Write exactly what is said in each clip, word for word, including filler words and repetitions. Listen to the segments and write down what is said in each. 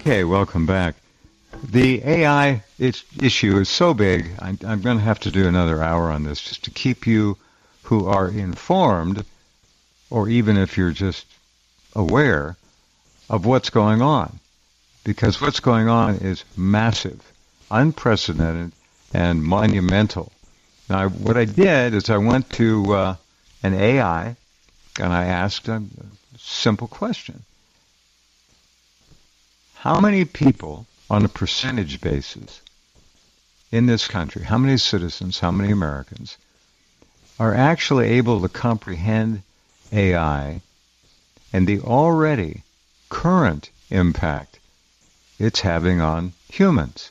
Okay, welcome back. The A I it's, issue is so big, I'm, I'm going to have to do another hour on this just to keep you who are informed, or even if you're just aware of what's going on. Because what's going on is massive, unprecedented, and monumental. Now, what I did is I went to uh, an A I and I asked a simple question. How many people, on a percentage basis, in this country, how many citizens, how many Americans, are actually able to comprehend A I and the already current impact it's having on humans?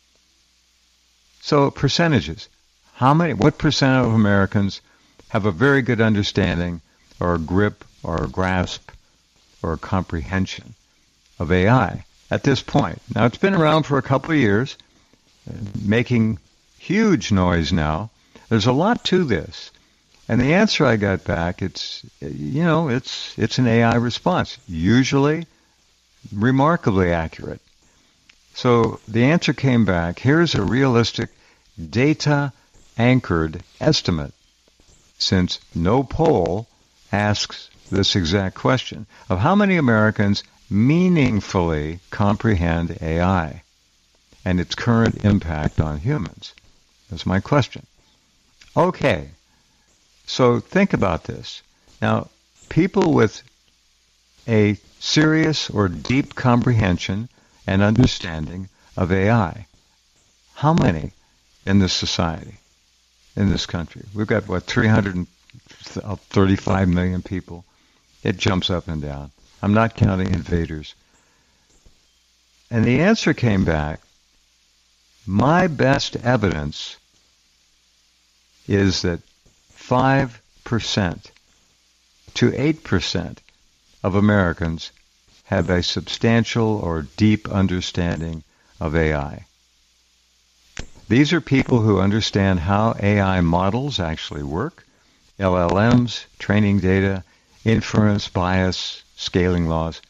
So percentages. How many, what percent of Americans have a very good understanding or a grip or a grasp or a comprehension of A I at this point? Now, it's been around for a couple of years, making huge noise now. There's a lot to this. And the answer I got back, it's, you know, it's it's an A I response, usually remarkably accurate. So the answer came back, here's a realistic data-anchored estimate, since no poll asks this exact question, of how many Americans meaningfully comprehend A I and its current impact on humans. That's my question. Okay, so think about this. Now, people with a serious or deep comprehension and understanding of A I, how many in this society, in this country? We've got, what, three hundred thirty-five million people. It jumps up and down. I'm not counting invaders. And the answer came back, my best evidence is that five percent to eight percent of Americans have a substantial or deep understanding of A I. These are people who understand how A I models actually work, L L Ms, training data, inference, bias, scaling laws.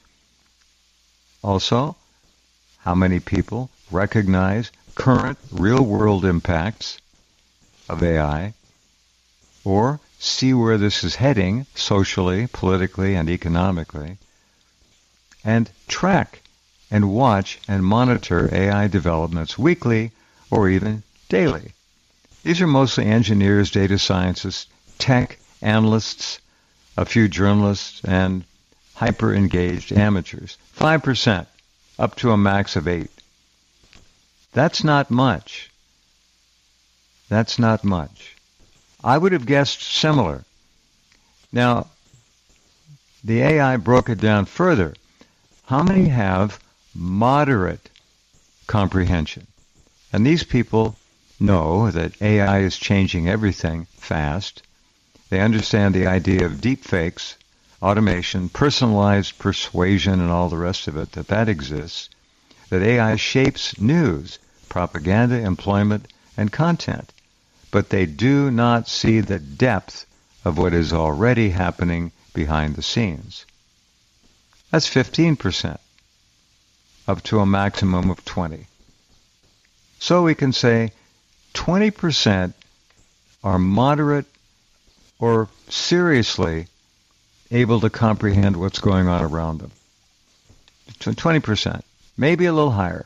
Also, how many people recognize current real-world impacts of A I or see where this is heading socially, politically, and economically, and track and watch and monitor A I developments weekly or even daily. These are mostly engineers, data scientists, tech analysts, a few journalists, and hyper-engaged amateurs. five percent, up to a max of eight. That's not much. That's not much. I would have guessed similar. Now, the A I broke it down further. How many have moderate comprehension? And these people know that A I is changing everything fast. They understand the idea of deep fakes, automation, personalized persuasion, and all the rest of it, that that exists, that A I shapes news, propaganda, employment, and content. But they do not see the depth of what is already happening behind the scenes. That's fifteen percent, up to a maximum of twenty. So we can say twenty percent are moderate or seriously able to comprehend what's going on around them. twenty percent, maybe a little higher.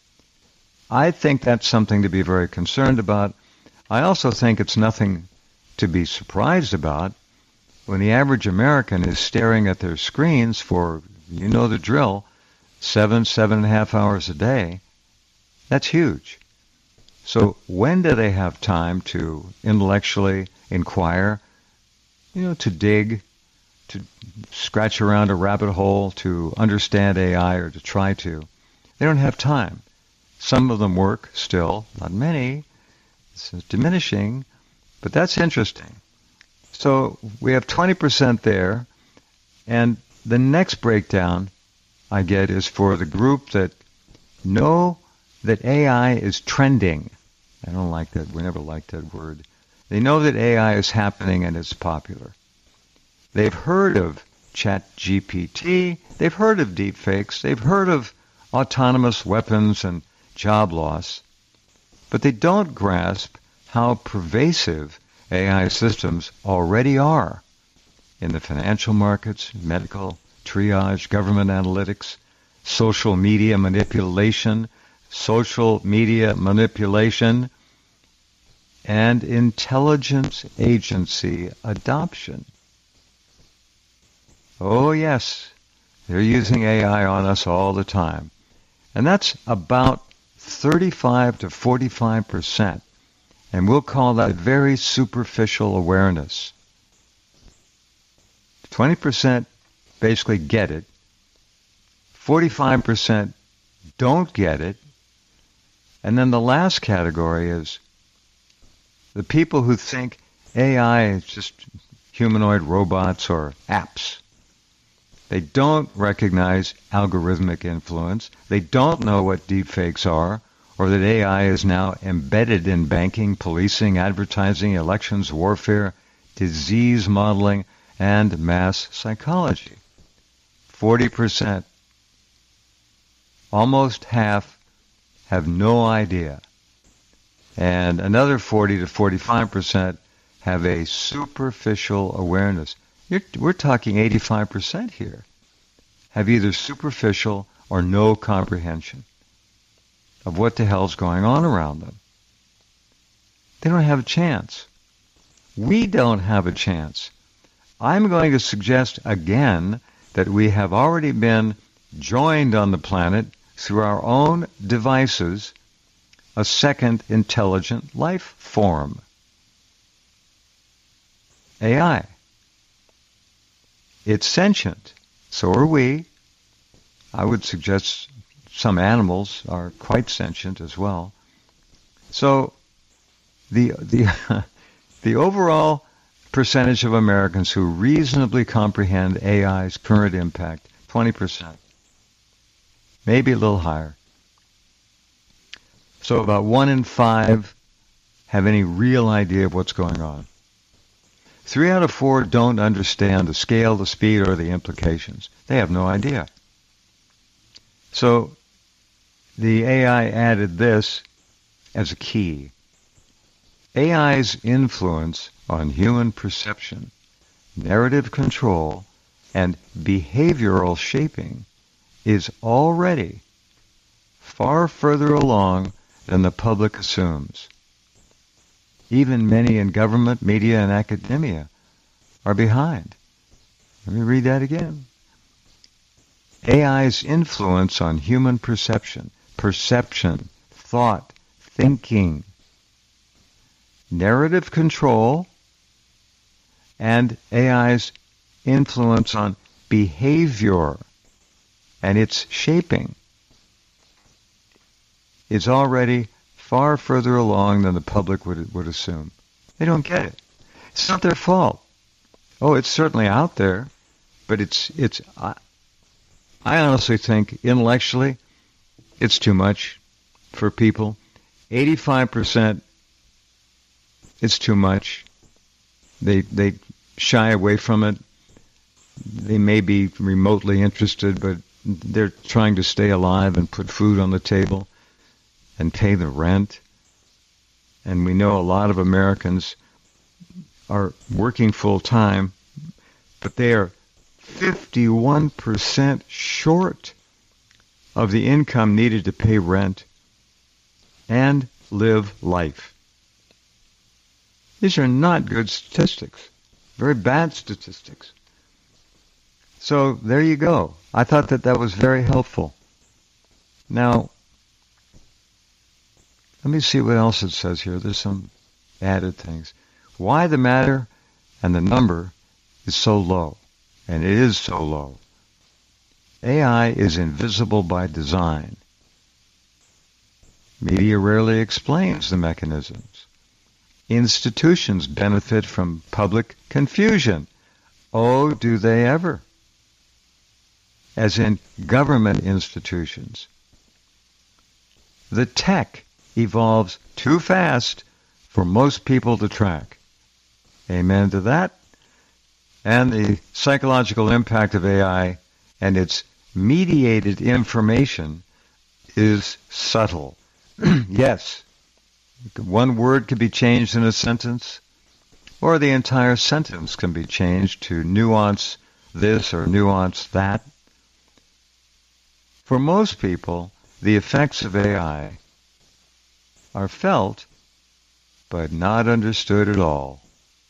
I think that's something to be very concerned about. I also think it's nothing to be surprised about when the average American is staring at their screens for, you know the drill, seven, seven and a half hours a day. That's huge. So when do they have time to intellectually inquire, you know, to dig, to scratch around a rabbit hole, to understand A I, or to try to? They don't have time. Some of them work still, not many. It's diminishing, but that's interesting. So we have twenty percent there, and the next breakdown I get is for the group that know that A I is trending. I don't like that. We never liked that word. They know that A I is happening and it's popular. They've heard of Chat G P T. They've heard of deepfakes. They've heard of autonomous weapons and job loss, but they don't grasp how pervasive A I systems already are in the financial markets, medical triage, government analytics, social media manipulation, social media manipulation, and intelligence agency adoption. Oh yes, they're using A I on us all the time. And that's about thirty-five to forty-five percent. And we'll call that very superficial awareness. twenty percent basically get it. forty-five percent don't get it. And then the last category is the people who think A I is just humanoid robots or apps. They don't recognize algorithmic influence. They don't know what deepfakes are, or that A I is now embedded in banking, policing, advertising, elections, warfare, disease modeling, and mass psychology. forty percent, almost half, have no idea. And another forty to forty-five percent have a superficial awareness. You're, we're talking eighty-five percent here have either superficial or no comprehension of what the hell's going on around them. They don't have a chance. We don't have a chance. I'm going to suggest again that we have already been joined on the planet through our own devices, a second intelligent life form. A I. It's sentient. So are we. I would suggest some animals are quite sentient as well. So the the the overall percentage of Americans who reasonably comprehend A I's current impact, twenty percent. Maybe a little higher. So about one in five have any real idea of what's going on. Three out of four don't understand the scale, the speed, or the implications. They have no idea. So the A I added this as a key. A I's influence on human perception, narrative control, and behavioral shaping is already far further along than the public assumes. Even many in government, media, and academia are behind. Let me read that again. A I's influence on human perception, perception, thought, thinking, narrative control, and A I's influence on behavior and its shaping is already far further along than the public would would assume. They don't get it. It's not their fault. Oh, it's certainly out there, but it's it's. I, I honestly think intellectually, it's too much for people. Eighty-five percent, it's too much. They they shy away from it. They may be remotely interested, but they're trying to stay alive and put food on the table and pay the rent. And we know a lot of Americans are working full time, but they are fifty-one percent short of the income needed to pay rent and live life. These are not good statistics, very bad statistics. So there you go. I thought that that was very helpful. Now, let me see what else it says here. There's some added things. Why the matter and the number is so low, and it is so low. A I is invisible by design. Media rarely explains the mechanisms. Institutions benefit from public confusion. Oh, do they ever? As in government institutions. The tech evolves too fast for most people to track. Amen to that. And the psychological impact of A I and its mediated information is subtle. Yes, one word can be changed in a sentence, or the entire sentence can be changed to nuance this or nuance that. For most people, the effects of A I are felt but not understood at all.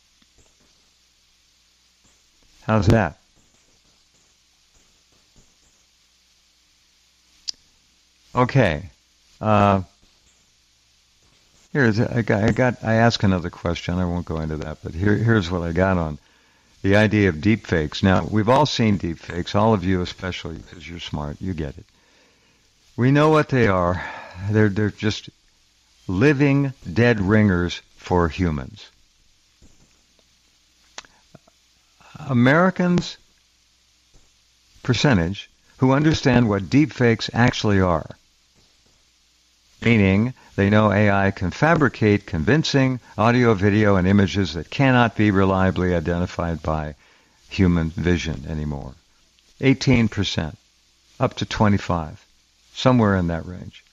How's that? Okay. Uh, here's I got, I got I asked another question. I won't go into that, but here here's what I got on the idea of deepfakes. Now, we've all seen deepfakes, all of you especially, because you're smart, you get it. We know what they are. They're they're just living dead ringers for humans. Americans, percentage, who understand what deepfakes actually are, meaning they know A I can fabricate convincing audio, video, and images that cannot be reliably identified by human vision anymore. eighteen percent, up to twenty-five, somewhere in that range.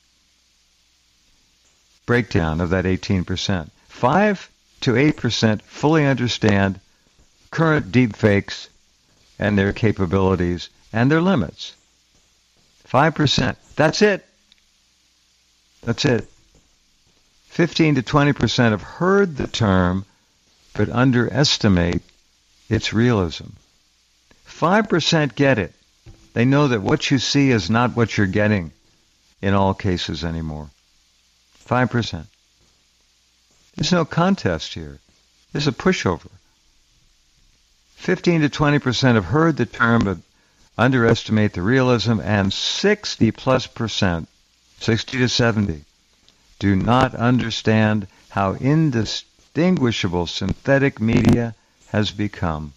Breakdown of that eighteen percent. five to eight percent fully understand current deepfakes and their capabilities and their limits. five percent. That's it. That's it. fifteen to twenty percent have heard the term but underestimate its realism. five percent get it. They know that what you see is not what you're getting in all cases anymore. five percent. There's no contest here. There's a pushover. fifteen to twenty percent have heard the term but underestimate the realism, and sixty plus percent, sixty to seventy, do not understand how indistinguishable synthetic media has become.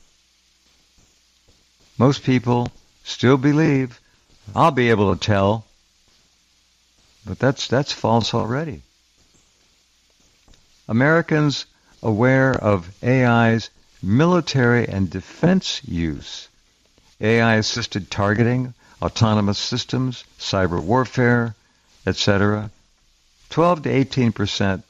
Most people still believe, I'll be able to tell, but that's that's false already. Americans aware of A I's military and defense use, A I-assisted targeting, autonomous systems, cyber warfare, et cetera, twelve to eighteen percent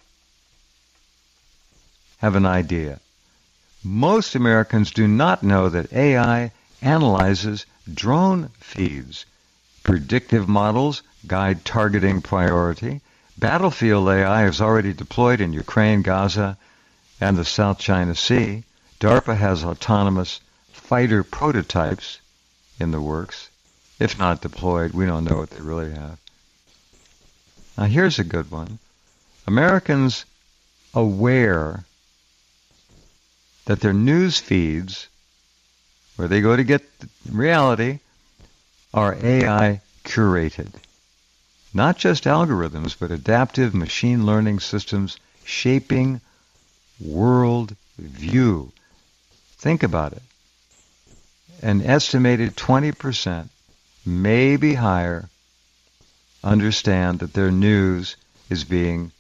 have an idea. Most Americans do not know that A I analyzes drone feeds. Predictive models guide targeting priority. Battlefield A I is already deployed in Ukraine, Gaza, and the South China Sea. DARPA has autonomous fighter prototypes in the works. If not deployed, we don't know what they really have. Now here's a good one. Americans aware that their news feeds, where they go to get reality, are A I curated. Not just algorithms, but adaptive machine learning systems shaping world view. Think about it. An estimated twenty percent, maybe higher, understand that their news is being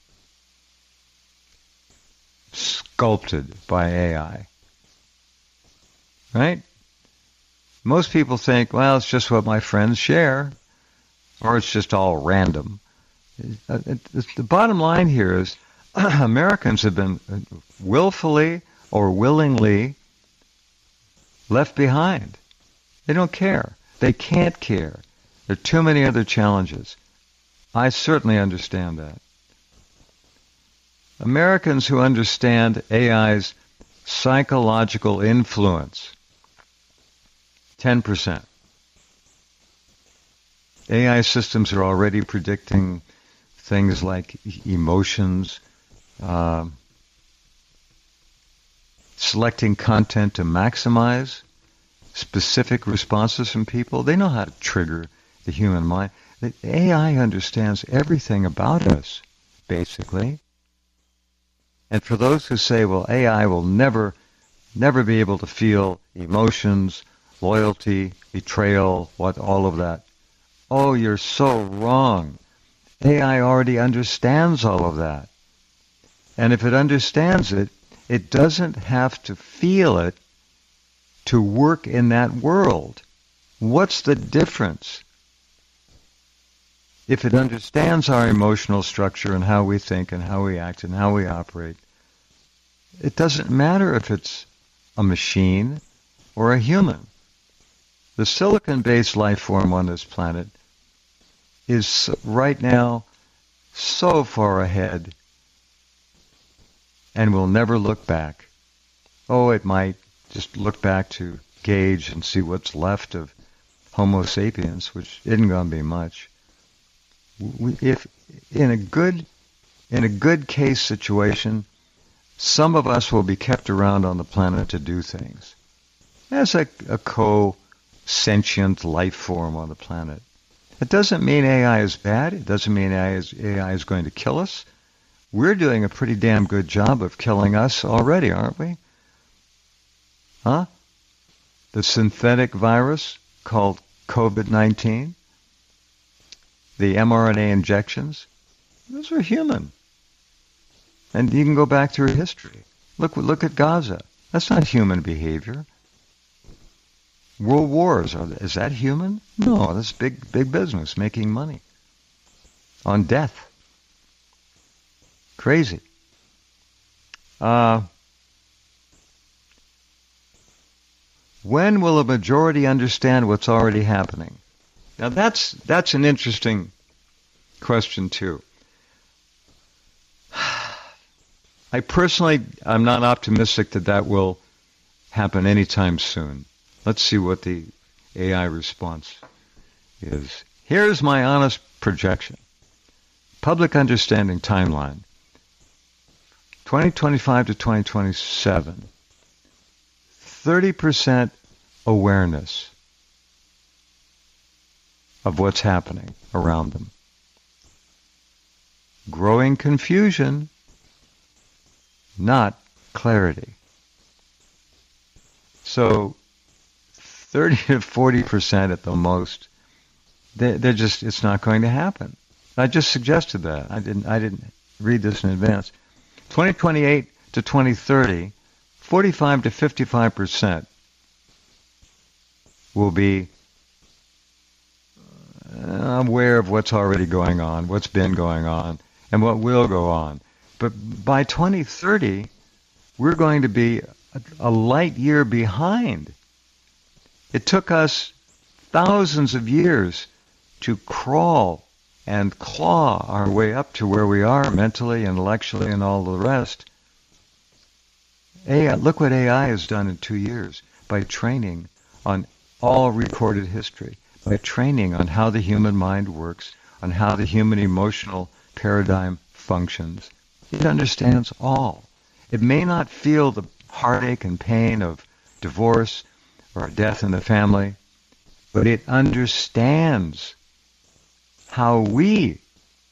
sculpted by A I. Right? Most people think, well, it's just what my friends share, or it's just all random. The bottom line here is Americans have been willfully or willingly left behind. They don't care. They can't care. There are too many other challenges. I certainly understand that. Americans who understand A I's psychological influence, ten percent. A I systems are already predicting things like emotions, uh, selecting content to maximize specific responses from people. They know how to trigger the human mind. The A I understands everything about us, basically. And for those who say, well, A I will never, never be able to feel emotions, loyalty, betrayal, what, all of that. Oh, you're so wrong. A I already understands all of that. And if it understands it, it doesn't have to feel it to work in that world. What's the difference? if it understands our emotional structure and how we think and how we act and how we operate, it doesn't matter if it's a machine or a human. The silicon-based life form on this planet is right now so far ahead and will never look back. Oh, it might just look back to gauge and see what's left of Homo sapiens, which isn't going to be much. We, if in a good, in a good case situation, some of us will be kept around on the planet to do things as a, a co-sentient life form on the planet. It doesn't mean A I is bad. It doesn't mean A I is, A I is going to kill us. We're doing a pretty damn good job of killing us already, aren't we? Huh? The synthetic virus called COVID nineteen, the mRNA injections, those are human. And you can go back through history. Look, look at Gaza. That's not human behavior. World wars, are, is that human? No, that's big, big business, making money on death. Crazy. Uh, when will a majority understand what's already happening? Now that's that's an interesting question too. I personally, I'm not optimistic that that will happen anytime soon. Let's see what the A I response is. Here's my honest projection. Public understanding timeline. twenty twenty-five to twenty twenty-seven. thirty percent awareness of what's happening around them. Growing confusion, not clarity. So thirty to forty percent at the most, they, they're just, it's not going to happen. I just suggested that. I didn't, I didn't read this in advance. twenty twenty-eight to twenty thirty, forty-five to fifty-five percent will be uh, aware of what's already going on, what's been going on, and what will go on. But by twenty thirty, we're going to be a, a light year behind. It took us thousands of years to crawl and claw our way up to where we are mentally, intellectually, and all the rest. A I, look what A I has done in two years by training on all recorded history, by training on how the human mind works, on how the human emotional paradigm functions. It understands all. It may not feel the heartache and pain of divorce or a death in the family, but it understands how we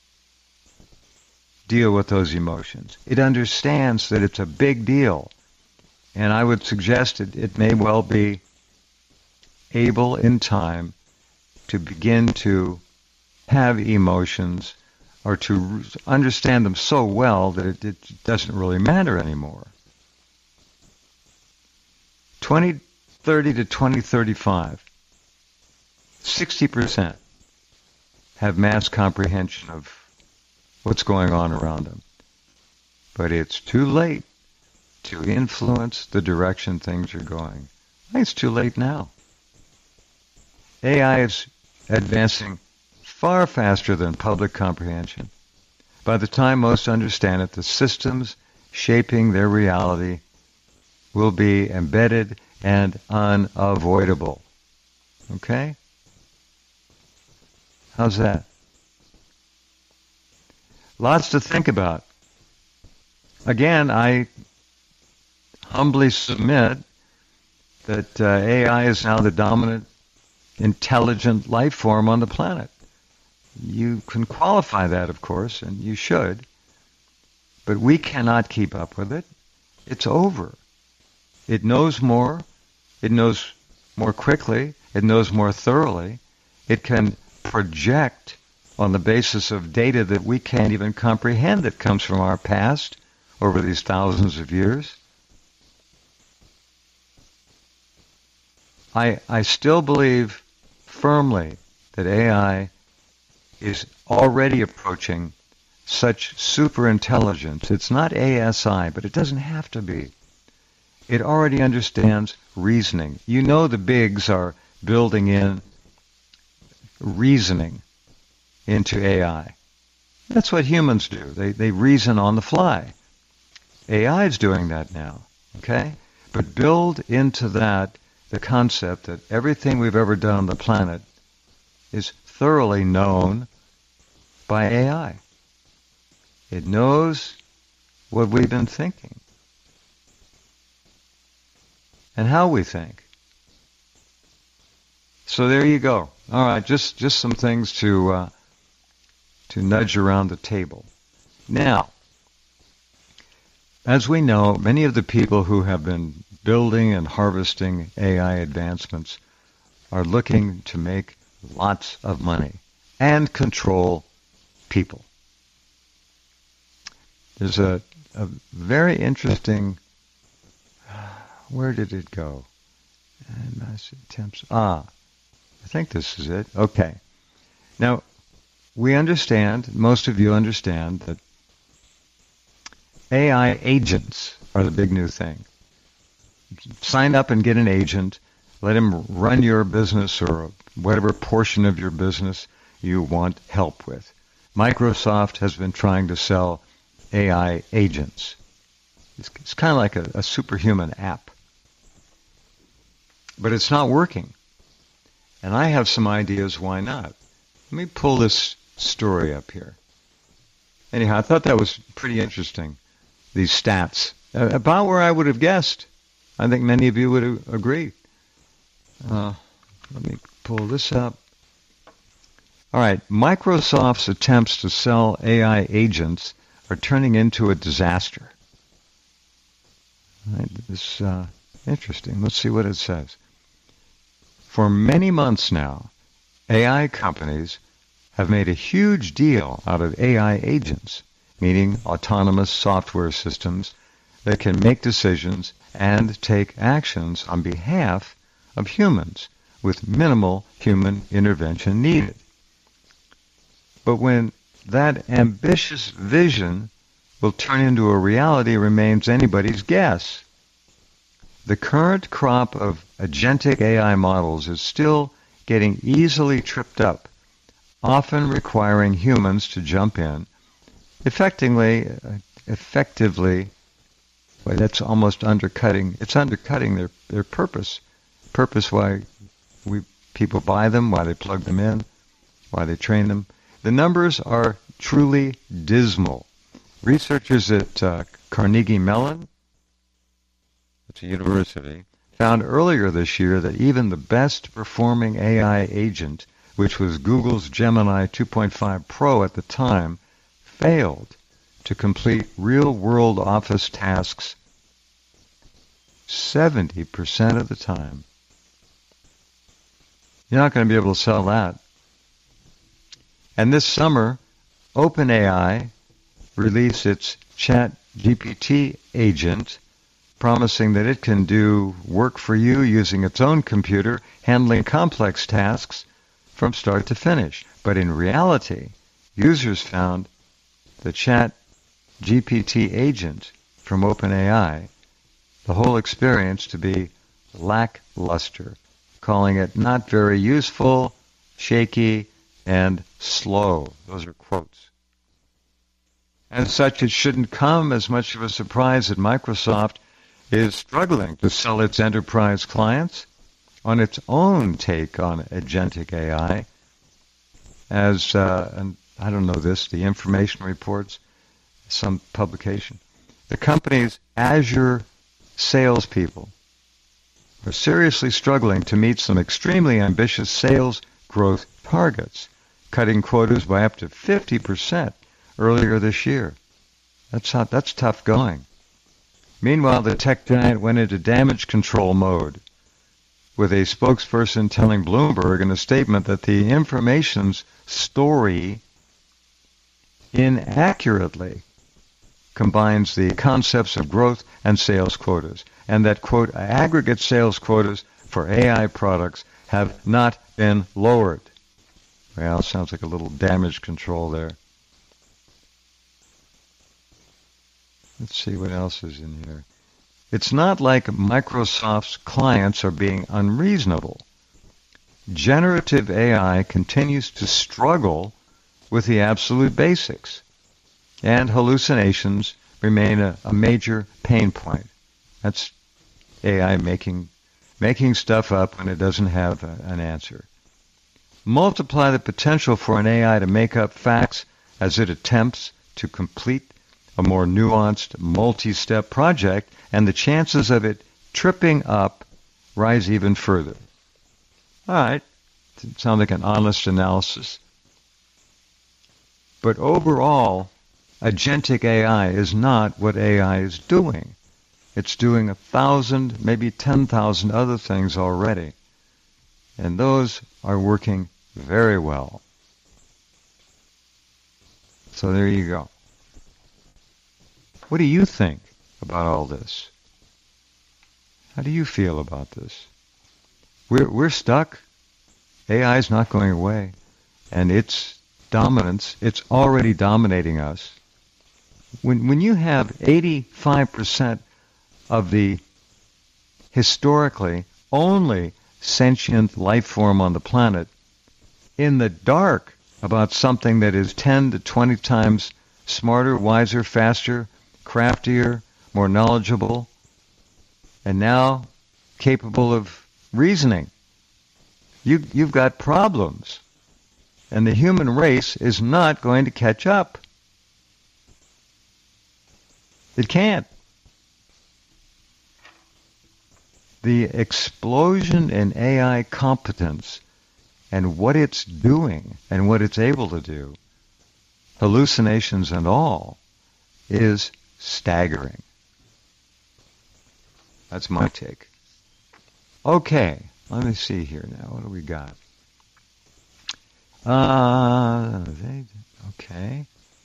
deal with those emotions. It understands that it's a big deal. And I would suggest it, it may well be able in time to begin to have emotions or to understand them so well that it, it doesn't really matter anymore. twenty thirty to twenty thirty-five, sixty percent have mass comprehension of what's going on around them. But it's too late to influence the direction things are going. I think it's too late now. A I is advancing far faster than public comprehension. By the time most understand it, the systems shaping their reality will be embedded and unavoidable. Okay? How's that? Lots to think about. Again, I humbly submit that uh, A I is now the dominant intelligent life form on the planet. You can qualify that, of course, and you should, but we cannot keep up with it. It's over. It knows more. It knows more quickly. It knows more thoroughly. It can project on the basis of data that we can't even comprehend that comes from our past over these thousands of years. I, I still believe firmly that A I is already approaching such super intelligence. It's not A S I, but it doesn't have to be. It already understands reasoning. You know the bigs are building in reasoning into A I. That's what humans do. They, they reason on the fly. A I is doing that now, okay? But build into that the concept that everything we've ever done on the planet is thoroughly known by A I. It knows what we've been thinking and how we think. So there you go. All right, just just some things to uh, to nudge around the table. Now, as we know, many of the people who have been building and harvesting A I advancements are looking to make lots of money and control people. There's a, a very interesting, where did it go? Mass attempts. Ah, I think this is it. Okay. Now, we understand, most of you understand, that A I agents are the big new thing. Sign up and get an agent. Let him run your business or whatever portion of your business you want help with. Microsoft has been trying to sell A I agents. It's, it's kind of like a, a superhuman app. But it's not working. And I have some ideas why not. Let me pull this story up here. Anyhow, I thought that was pretty interesting, these stats. Uh, about where I would have guessed. I think many of you would agree. Uh, let me pull this up. All right, Microsoft's attempts to sell A I agents are turning into a disaster. All right, this is uh, interesting. Let's see what it says. For many months now, A I companies have made a huge deal out of A I agents, meaning autonomous software systems that can make decisions and take actions on behalf of humans with minimal human intervention needed. But when that ambitious vision will turn into a reality remains anybody's guess. The current crop of agentic A I models is still getting easily tripped up, often requiring humans to jump in, effectively, effectively, well, that's almost undercutting, it's undercutting their, their purpose, purpose why we people buy them, why they plug them in, why they train them. The numbers are truly dismal. Researchers at uh, Carnegie Mellon, it's a university, found earlier this year that even the best performing A I agent, which was Google's Gemini two point five Pro at the time, failed to complete real-world office tasks seventy percent of the time. You're not going to be able to sell that. And this summer, OpenAI released its ChatGPT agent, promising that it can do work for you using its own computer, handling complex tasks from start to finish. But in reality, users found the ChatGPT agent from OpenAI, the whole experience to be lackluster, calling it not very useful, shaky, and slow. Those are quotes. As such, it shouldn't come as much of a surprise that Microsoft is struggling to sell its enterprise clients on its own take on agentic A I. As, uh, and I don't know this, the Information Reports, some publication. The company's Azure salespeople are seriously struggling to meet some extremely ambitious sales growth targets, cutting quotas by up to fifty percent earlier this year. That's how, that's tough going. Meanwhile, the tech giant went into damage control mode, with a spokesperson telling Bloomberg in a statement that the information's story inaccurately combines the concepts of growth and sales quotas, and that, quote, aggregate sales quotas for A I products have not been lowered. Well, sounds like a little damage control there. Let's see what else is in here. It's not like Microsoft's clients are being unreasonable. Generative A I continues to struggle with the absolute basics, and hallucinations remain a, a major pain point. That's A I making making stuff up when it doesn't have a, an answer. Multiply the potential for an A I to make up facts as it attempts to complete a more nuanced, multi-step project, and the chances of it tripping up rise even further. All right, it sounds like an honest analysis. But overall, agentic A I is not what A I is doing. It's doing a thousand, maybe ten thousand other things already. And those are working very well. So there you go. What do you think about all this? How do you feel about this? We're, we're stuck. A I is not going away. And its dominance, it's already dominating us. When, when you have eighty-five percent of the historically only sentient life form on the planet in the dark about something that is ten to twenty times smarter, wiser, faster, craftier, more knowledgeable, and now capable of reasoning. You, you've got problems. And the human race is not going to catch up. It can't. The explosion in A I competence and what it's doing and what it's able to do, hallucinations and all, is staggering. That's my take. Okay, let me see here now. What do we got? Uh, they, okay.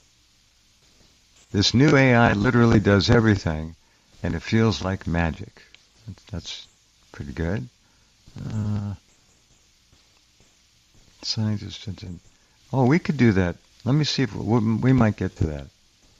This new A I literally does everything, and it feels like magic. That's pretty good. Uh, scientists, oh, we could do that. Let me see if we, we might get to that.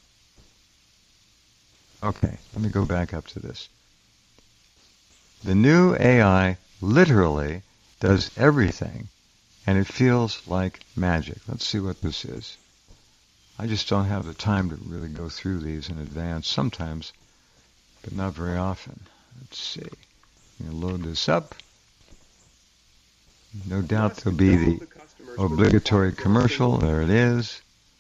Okay, let me go back up to this. The new A I literally does everything, and it feels like magic. Let's see what this is. I just don't have the time to really go through these in advance. Sometimes, but not very often. Let's see. I'm going to load this up. No doubt there'll be the obligatory commercial. There it is.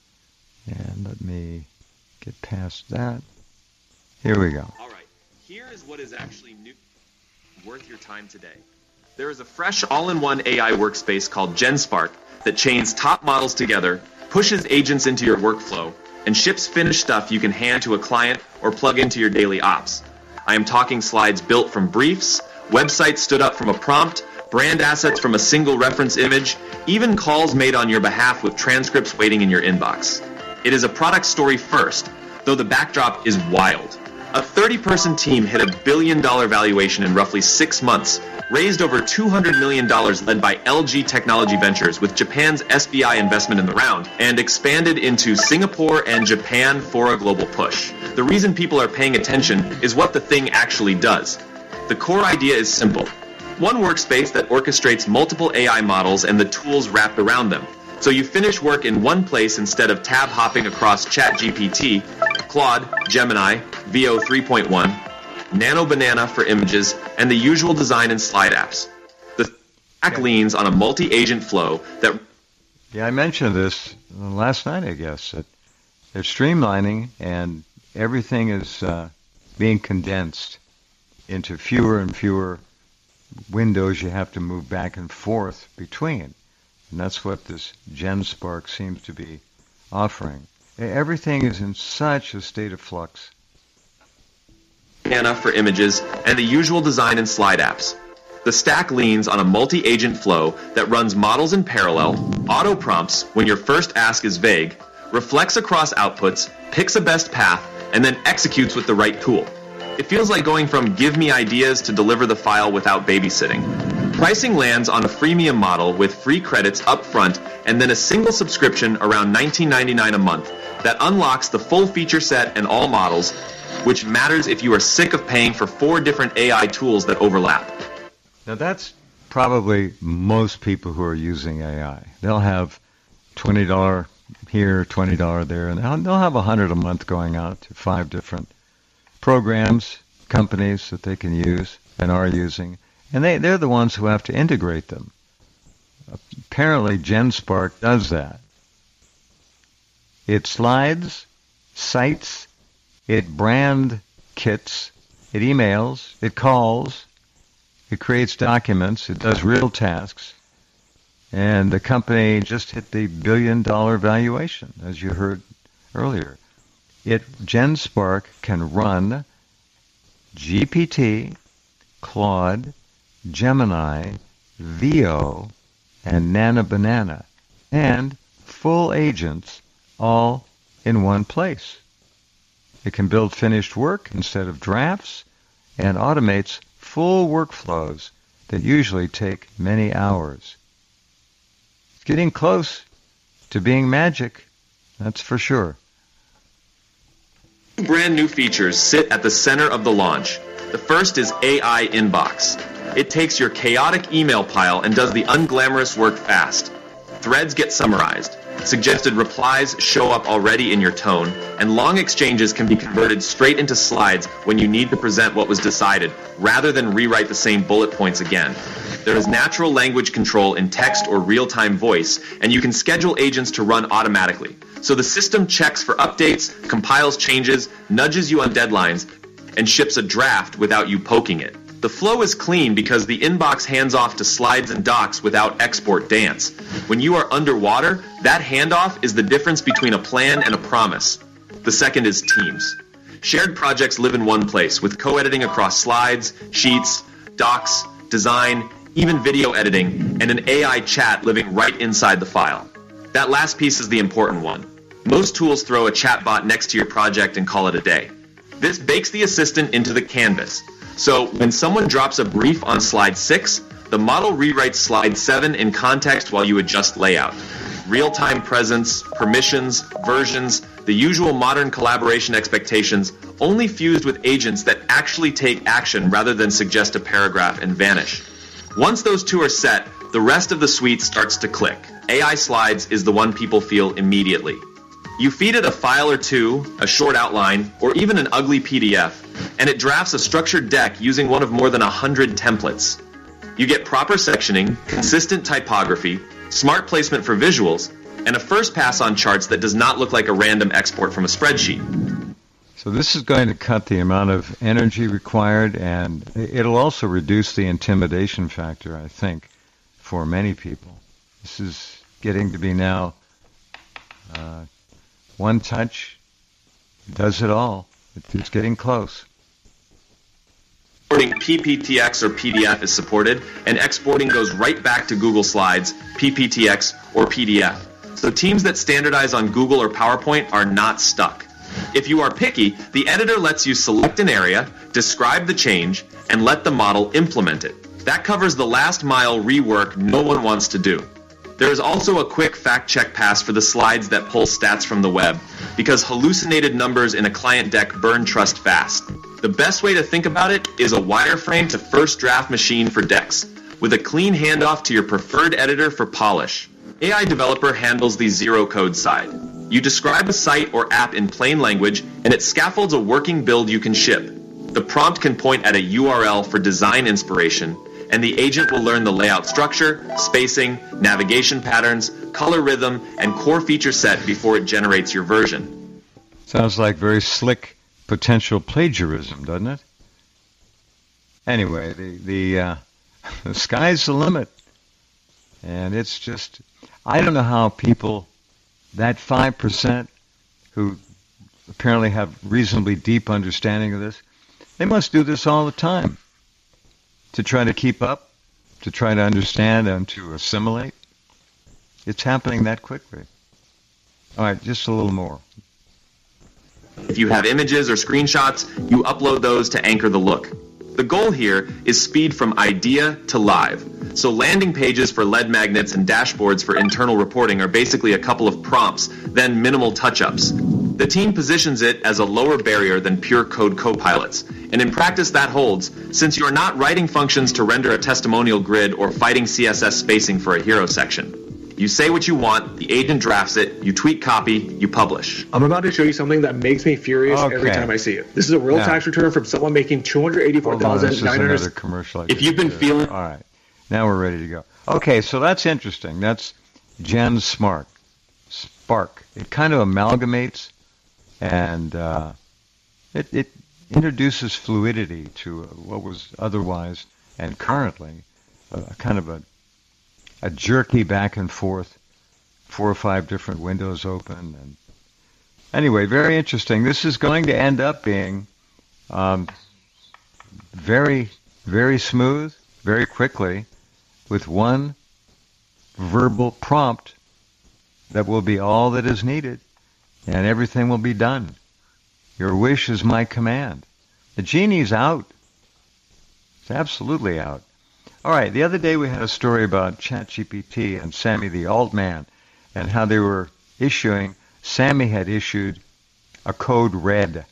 And let me get past that. Here we go. All right. Here is what is actually new, worth your time today. There is a fresh all-in-one A I workspace called GenSpark that chains top models together, pushes agents into your workflow, and ships finished stuff you can hand to a client or plug into your daily ops. I am talking slides built from briefs, websites stood up from a prompt, brand assets from a single reference image, even calls made on your behalf with transcripts waiting in your inbox. It is a product story first, though the backdrop is wild. A thirty-person team hit a billion-dollar valuation in roughly six months, raised over two hundred million dollars led by L G Technology Ventures with Japan's S B I investment in the round, and expanded into Singapore and Japan for a global push. The reason people are paying attention is what the thing actually does. The core idea is simple. One workspace that orchestrates multiple A I models and the tools wrapped around them. So you finish work in one place instead of tab hopping across ChatGPT, Claude, Gemini, V O three point one, Nano Banana for images, and the usual design and slide apps. The stack leans on a multi-agent flow that... Yeah, I mentioned this last night, I guess. That they're streamlining and everything is uh, being condensed into fewer and fewer windows you have to move back and forth between. And that's what this GenSpark seems to be offering. Everything is in such a state of flux. Banana for images, and the usual design and slide apps. The stack leans on a multi-agent flow that runs models in parallel, auto-prompts when your first ask is vague, reflects across outputs, picks a best path, and then executes with the right tool. It feels like going from give me ideas to deliver the file without babysitting. Pricing lands on a freemium model with free credits up front and then a single subscription around nineteen ninety-nine dollars a month that unlocks the full feature set and all models, which matters if you are sick of paying for four different A I tools that overlap. Now that's probably most people who are using A I. They'll have twenty dollars here, twenty dollars there, and they'll have one hundred dollars a month going out to five different programs, companies that they can use and are using. And they, they're the ones who have to integrate them. Apparently, GenSpark does that. It slides, cites, it brand kits, it emails, it calls, it creates documents, it does real tasks, and the company just hit the billion-dollar valuation, as you heard earlier. It GenSpark can run G P T, Claude, Gemini, Veo, and Nana Banana, and full agents all in one place. It can build finished work instead of drafts and automates full workflows that usually take many hours. It's getting close to being magic, that's for sure. Two brand new features sit at the center of the launch. The first is A I Inbox. It takes your chaotic email pile and does the unglamorous work fast. Threads get summarized. Suggested replies show up already in your tone, and long exchanges can be converted straight into slides when you need to present what was decided, rather than rewrite the same bullet points again. There is natural language control in text or real-time voice, and you can schedule agents to run automatically. So the system checks for updates, compiles changes, nudges you on deadlines, and ships a draft without you poking it. The flow is clean because the inbox hands off to slides and docs without export dance. When you are underwater, that handoff is the difference between a plan and a promise. The second is Teams. Shared projects live in one place with co-editing across slides, sheets, docs, design, even video editing, and an A I chat living right inside the file. That last piece is the important one. Most tools throw a chatbot next to your project and call it a day. This bakes the assistant into the canvas. So when someone drops a brief on slide six, the model rewrites slide seven in context while you adjust layout. Real-time presence, permissions, versions, the usual modern collaboration expectations, only fused with agents that actually take action rather than suggest a paragraph and vanish. Once those two are set, the rest of the suite starts to click. A I Slides is the one people feel immediately. You feed it a file or two, a short outline, or even an ugly P D F, and it drafts a structured deck using one of more than a hundred templates. You get proper sectioning, consistent typography, smart placement for visuals, and a first pass on charts that does not look like a random export from a spreadsheet. So this is going to cut the amount of energy required, and it'll also reduce the intimidation factor, I think, for many people. This is getting to be now uh, one touch, does it all. It's getting close. Exporting P P T X or P D F is supported, and exporting goes right back to Google Slides, P P T X, or P D F. So teams that standardize on Google or PowerPoint are not stuck. If you are picky, the editor lets you select an area, describe the change, and let the model implement it. That covers the last mile rework no one wants to do. There is also a quick fact-check pass for the slides that pull stats from the web, because hallucinated numbers in a client deck burn trust fast. The best way to think about it is a wireframe to first draft machine for decks, with a clean handoff to your preferred editor for polish. A I Developer handles the zero-code side. You describe a site or app in plain language, and it scaffolds a working build you can ship. The prompt can point at a U R L for design inspiration, and the agent will learn the layout structure, spacing, navigation patterns, color rhythm, and core feature set before it generates your version. Sounds like very slick potential plagiarism, doesn't it? Anyway, the the, uh, the sky's the limit. And it's just, I don't know how people, that five percent who apparently have reasonably deep understanding of this, they must do this all the time. To try to keep up, to try to understand and to assimilate. It's happening that quickly. All right, just a little more. If you have images or screenshots, you upload those to anchor the look. The goal here is speed from idea to live. So landing pages for L E D magnets and dashboards for internal reporting are basically a couple of prompts, then minimal touch-ups. The team positions it as a lower barrier than pure code copilots. And in practice that holds, since you are not writing functions to render a testimonial grid or fighting C S S spacing for a hero section. You say what you want, the agent drafts it, you tweak copy, you publish. I'm about to show you something that makes me furious okay. every time I see it. This is a real now, tax return from someone making two hundred eighty-four thousand nine hundred dollars. This is another commercial. If you've been do. feeling... All right. Now we're ready to go. Okay, so that's interesting. That's Gen Smart. Spark. It kind of amalgamates and uh, it, it introduces fluidity to what was otherwise and currently uh, kind of a a jerky back and forth, four or five different windows open. And anyway, very interesting. This is going to end up being um, very, very smooth, very quickly, with one verbal prompt that will be all that is needed, and everything will be done. Your wish is my command. The genie's out. It's absolutely out. All right, the other day we had a story about ChatGPT and Sammy the Altman and how they were issuing, Sammy had issued a code red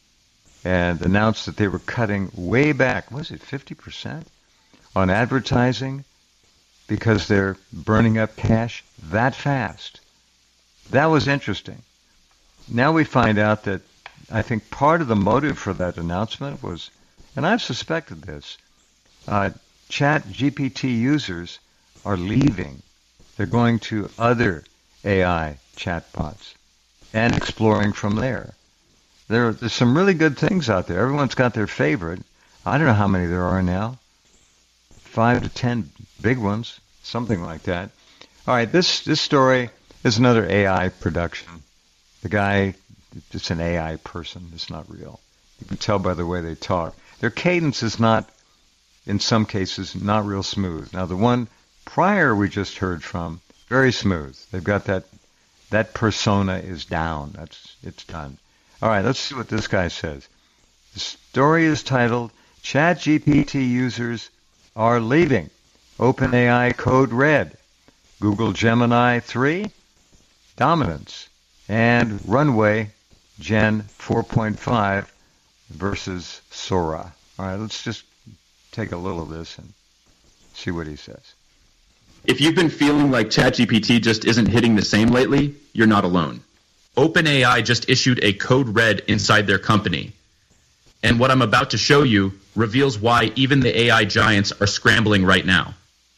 and announced that they were cutting way back, was it fifty percent on advertising because they're burning up cash that fast. That was interesting. Now we find out that I think part of the motive for that announcement was, and I've suspected this, uh, ChatGPT users are leaving. They're going to other A I chatbots and exploring from there. There, there's some really good things out there. Everyone's got their favorite. I don't know how many there are now. Five to ten big ones, something like that. All right, this, this story is another A I production. The guy, it's an A I person. It's not real. You can tell by the way they talk. Their cadence is not, in some cases, not real smooth. Now, the one prior we just heard from, very smooth. They've got that, that persona is down. That's, it's done. All right, let's see what this guy says. The story is titled, ChatGPT users are leaving. OpenAI code red. Google Gemini three, dominance. And Runway Gen four point five versus Sora. All right, let's just take a little of this and see what he says. If you've been feeling like ChatGPT just isn't hitting the same lately, you're not alone. OpenAI just issued a code red inside their company. And what I'm about to show you reveals why even the A I giants are scrambling right now.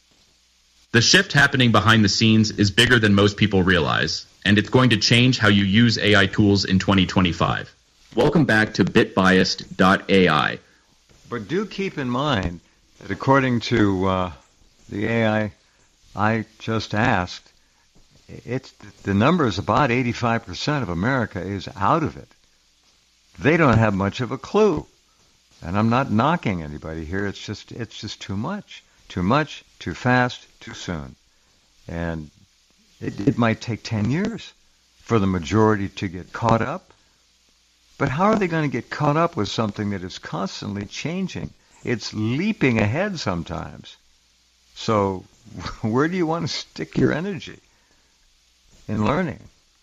The shift happening behind the scenes is bigger than most people realize, and it's going to change how you use A I tools in twenty twenty-five. Welcome back to bitbiased dot A I. But do keep in mind that according to uh, the A I I just asked, it's the number is about eighty-five percent of America is out of it. They don't have much of a clue. And I'm not knocking anybody here. It's just it's just too much. Too much, too fast, too soon. And it, it might take ten years for the majority to get caught up. But how are they going to get caught up with something that is constantly changing? It's leaping ahead sometimes. So where do you want to stick your energy? In learning.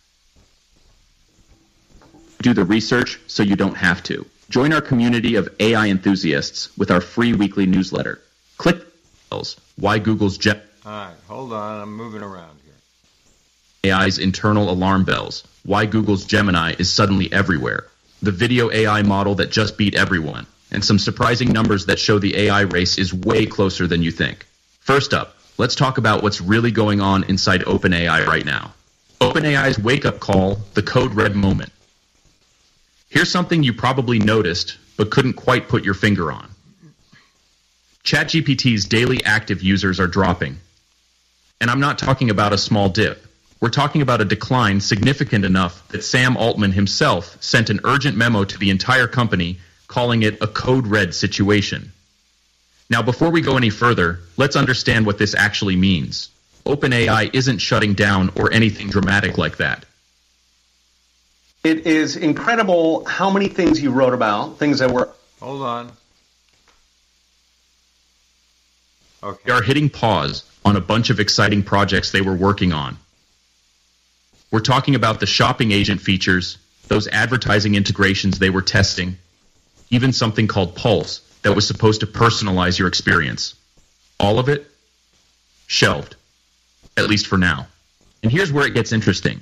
Do the research so you don't have to. Join our community of A I enthusiasts with our free weekly newsletter. Click why Google's Gemini. All right, hold on. I'm moving around here. A I's internal alarm bells. Why Google's Gemini is suddenly everywhere. The video A I model that just beat everyone. And some surprising numbers that show the A I race is way closer than you think. First up, let's talk about what's really going on inside OpenAI right now. OpenAI's wake-up call, the code red moment. Here's something you probably noticed, but couldn't quite put your finger on. ChatGPT's daily active users are dropping. And I'm not talking about a small dip. We're talking about a decline significant enough that Sam Altman himself sent an urgent memo to the entire company calling it a code red situation. Now, before we go any further, let's understand what this actually means. OpenAI isn't shutting down or anything dramatic like that. It is incredible how many things you wrote about, things that were... Hold on. Okay. They are hitting pause on a bunch of exciting projects they were working on. We're talking about the shopping agent features, those advertising integrations they were testing, even something called Pulse that was supposed to personalize your experience. All of it shelved, at least for now. And here's where it gets interesting.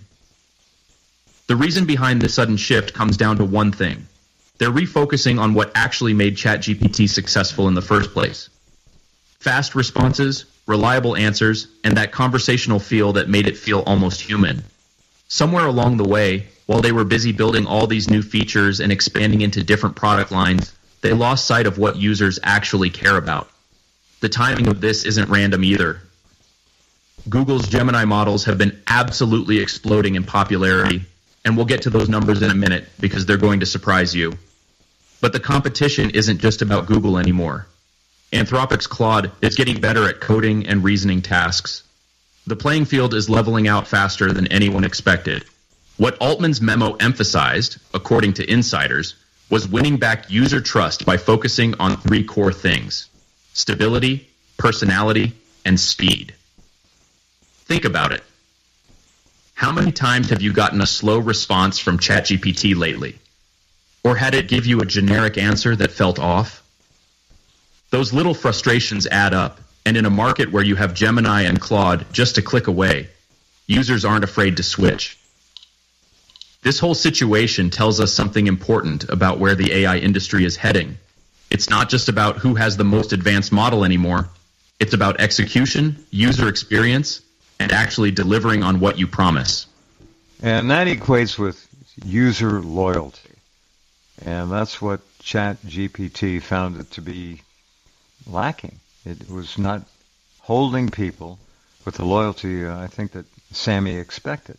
The reason behind this sudden shift comes down to one thing. They're refocusing on what actually made ChatGPT successful in the first place. Fast responses, reliable answers, and that conversational feel that made it feel almost human. Somewhere along the way, while they were busy building all these new features and expanding into different product lines, they lost sight of what users actually care about. The timing of this isn't random either. Google's Gemini models have been absolutely exploding in popularity, and we'll get to those numbers in a minute because they're going to surprise you. But the competition isn't just about Google anymore. Anthropic's Claude is getting better at coding and reasoning tasks. The playing field is leveling out faster than anyone expected. What Altman's memo emphasized, according to insiders, was winning back user trust by focusing on three core things: stability, personality, and speed. Think about it. How many times have you gotten a slow response from ChatGPT lately? Or had it give you a generic answer that felt off? Those little frustrations add up, and in a market where you have Gemini and Claude just a click away, users aren't afraid to switch. This whole situation tells us something important about where the A I industry is heading. It's not just about who has the most advanced model anymore. It's about execution, user experience, and actually delivering on what you promise. And that equates with user loyalty. And that's what ChatGPT found it to be lacking. It was not holding people with the loyalty uh, I think that Sammy expected.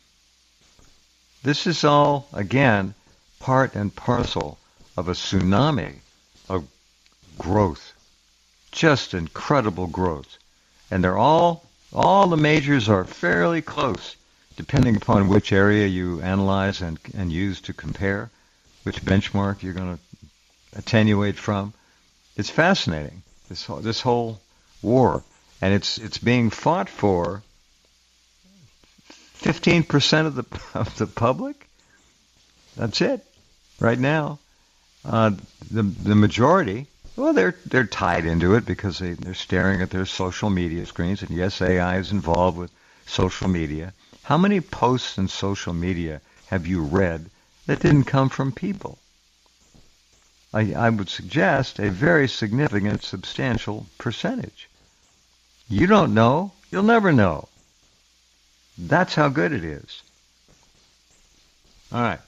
This is all, again, part and parcel of a tsunami of growth. Just incredible growth. And they're all, all the majors are fairly close, depending upon which area you analyze and, and use to compare, which benchmark you're going to attenuate from. It's fascinating, this whole, this whole war. And it's it's being fought for fifteen percent of the of the public. That's it, right now. Uh, the the majority, well, they're they're tied into it because they they're staring at their social media screens. And yes, A I is involved with social media. How many posts in social media have you read that didn't come from people? I, I would suggest a very significant, substantial percentage. You don't know, you'll never know. That's how good it is. All right.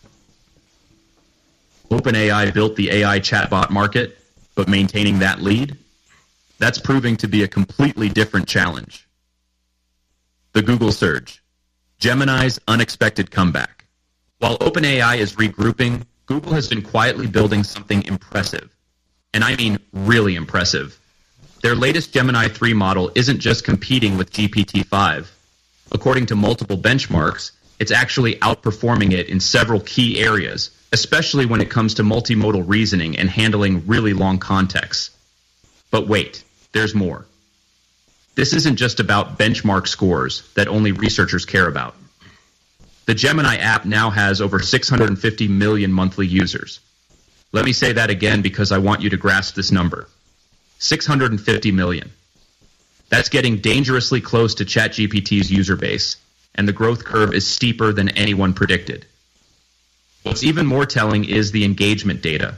OpenAI built the A I chatbot market, but maintaining that lead, that's proving to be a completely different challenge. The Google surge, Gemini's unexpected comeback. While OpenAI is regrouping, Google has been quietly building something impressive. And I mean really impressive. Their latest Gemini three model isn't just competing with G P T five. According to multiple benchmarks, it's actually outperforming it in several key areas, especially when it comes to multimodal reasoning and handling really long contexts. But wait, there's more. This isn't just about benchmark scores that only researchers care about. The Gemini app now has over six hundred fifty million monthly users. Let me say that again because I want you to grasp this number. six hundred fifty million. That's getting dangerously close to ChatGPT's user base, and the growth curve is steeper than anyone predicted. What's even more telling is the engagement data.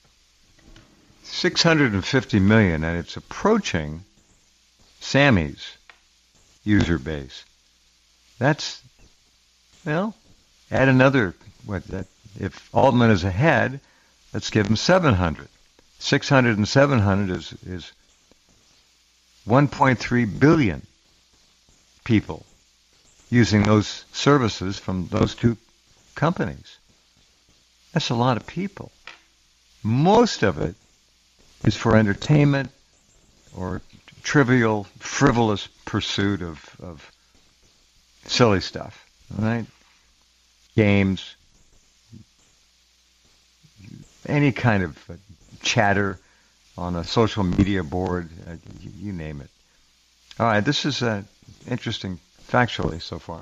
six hundred fifty million, and it's approaching Sammy's user base. That's, well, add another, what, that, if Altman is ahead, let's give him seven hundred. six hundred and seven hundred is, is one point three billion people using those services from those two companies. That's a lot of people. Most of it is for entertainment or trivial, frivolous pursuit of, of silly stuff, right? Games, any kind of chatter, on a social media board, uh, you, you name it. All right, this is uh, interesting factually so far.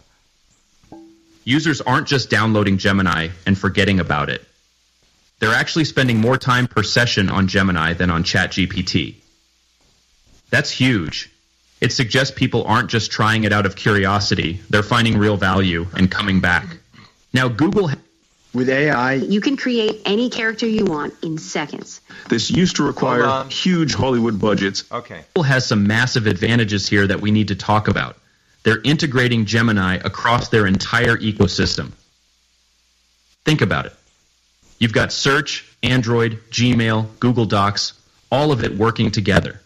Users aren't just downloading Gemini and forgetting about it. They're actually spending more time per session on Gemini than on ChatGPT. That's huge. It suggests people aren't just trying it out of curiosity. They're finding real value and coming back. Now, Google... With A I, you can create any character you want in seconds. This used to require huge Hollywood budgets. Okay. Google has some massive advantages here that we need to talk about. They're integrating Gemini across their entire ecosystem. Think about it. You've got Search, Android, Gmail, Google Docs, all of it working together.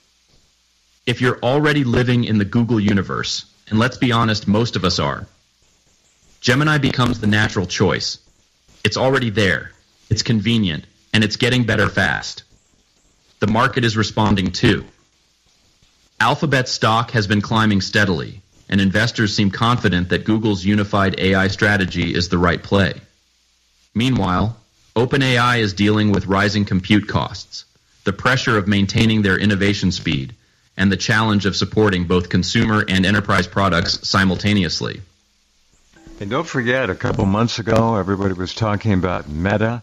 If you're already living in the Google universe, and let's be honest, most of us are, Gemini becomes the natural choice. It's already there, it's convenient, and it's getting better fast. The market is responding too. Alphabet stock has been climbing steadily, and investors seem confident that Google's unified A I strategy is the right play. Meanwhile, OpenAI is dealing with rising compute costs, the pressure of maintaining their innovation speed, and the challenge of supporting both consumer and enterprise products simultaneously. And don't forget, a couple months ago, everybody was talking about Meta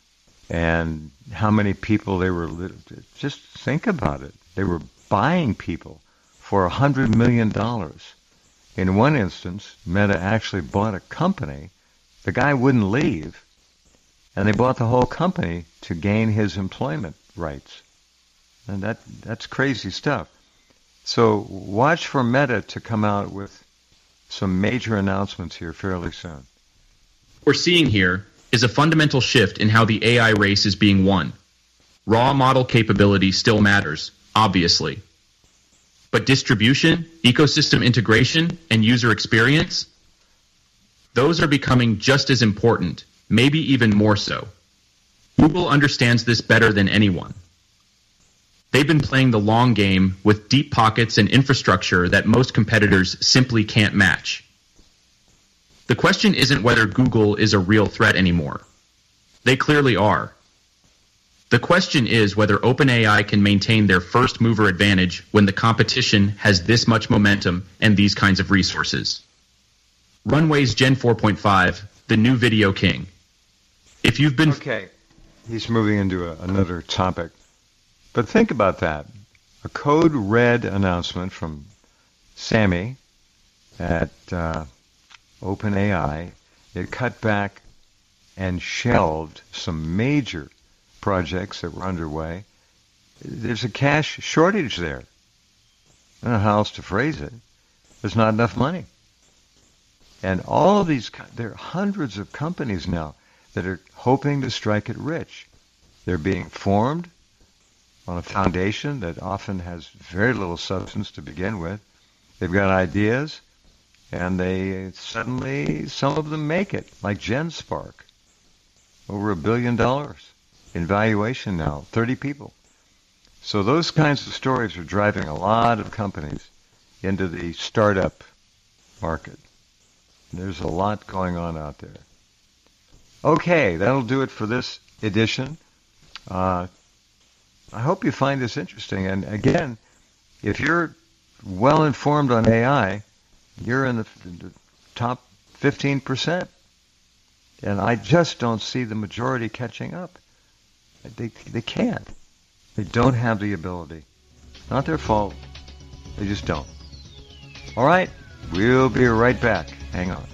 and how many people they were, just think about it, they were buying people for one hundred million dollars. In one instance, Meta actually bought a company. The guy wouldn't leave, and they bought the whole company to gain his employment rights. And that that's crazy stuff. So watch for Meta to come out with some major announcements here fairly soon. What we're seeing here is a fundamental shift in how the A I race is being won. Raw model capability still matters, obviously. But distribution, ecosystem integration, and user experience, those are becoming just as important, maybe even more so. Google understands this better than anyone. They've been playing the long game with deep pockets and infrastructure that most competitors simply can't match. The question isn't whether Google is a real threat anymore. They clearly are. The question is whether OpenAI can maintain their first mover advantage when the competition has this much momentum and these kinds of resources. Runway's Gen four point five, the new video king. If you've been... Okay, he's moving into a, another topic. But think about that. A code red announcement from Sammy at uh, OpenAI. It cut back and shelved some major projects that were underway. There's a cash shortage there. I don't know how else to phrase it. There's not enough money. And all of these, there are hundreds of companies now that are hoping to strike it rich. They're being formed on a foundation that often has very little substance to begin with. They've got ideas, and they suddenly, some of them make it, like GenSpark. Over a billion dollars in valuation now, thirty people. So those kinds of stories are driving a lot of companies into the startup market. There's a lot going on out there. Okay, that'll do it for this edition. Uh, I hope you find this interesting. And again, if you're well informed on A I, you're in the, the top fifteen percent. And I just don't see the majority catching up. They they can't. They don't have the ability. Not their fault. They just don't. All right, we'll be right back. Hang on.